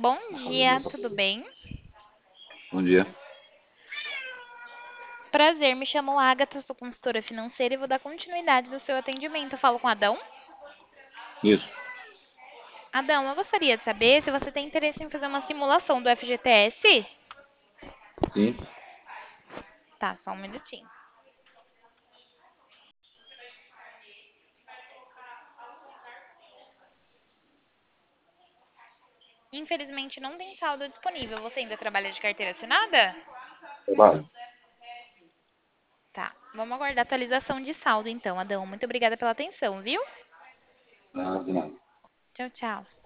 Bom dia, tudo bem? Bom dia. Prazer, me chamo Agatha, sou consultora financeira e vou dar continuidade do seu atendimento. Eu falo com Adão? Isso. Adão, eu gostaria de saber se você tem interesse em fazer uma simulação do FGTS? Sim. Tá, só um minutinho. Infelizmente não tem saldo disponível. Você ainda trabalha de carteira assinada? Trabalho. Tá, vamos aguardar a atualização de saldo então, Adão. Muito obrigada pela atenção, viu? Ah, de nada. Tchau, tchau.